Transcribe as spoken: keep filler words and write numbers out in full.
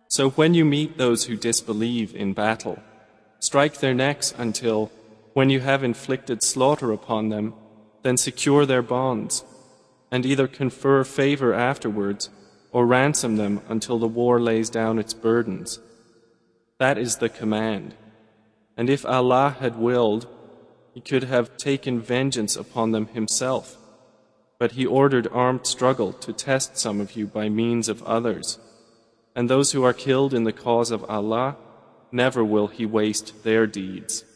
So when you meet those who disbelieve in battle, strike their necks until, when you have inflicted slaughter upon them, then secure their bonds, and either confer favor afterwards, or ransom them until the war lays down its burdens. That is the command. And if Allah had willed, He could have taken vengeance upon them Himself. But He ordered armed struggle to test some of you by means of others. And those who are killed in the cause of Allah, never will He waste their deeds.